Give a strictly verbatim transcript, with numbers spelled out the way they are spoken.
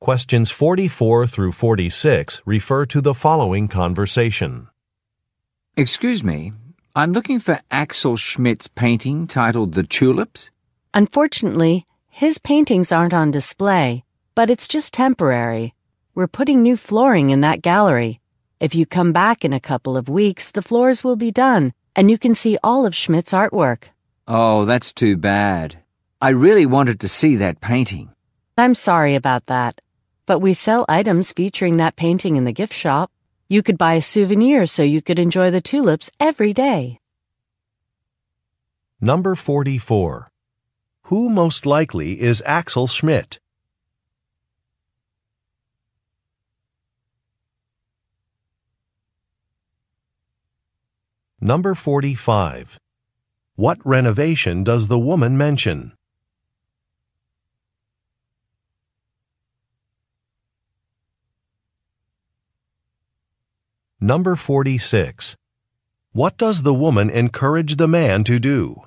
Questions forty-four through forty-six refer to the following conversation. Excuse me, I'm looking for Axel Schmidt's painting titled The Tulips. Unfortunately, his paintings aren't on display, but it's just temporary. We're putting new flooring in that gallery. If you come back in a couple of weeks, the floors will be done, and you can see all of Schmidt's artwork. Oh, that's too bad. I really wanted to see that painting. I'm sorry about that, but we sell items featuring that painting in the gift shop. You could buy a souvenir so you could enjoy the tulips every day. Number forty-four. Who most likely is Axel Schmidt? Number forty-five. What renovation does the woman mention? Number forty-six. What does the woman encourage the man to do?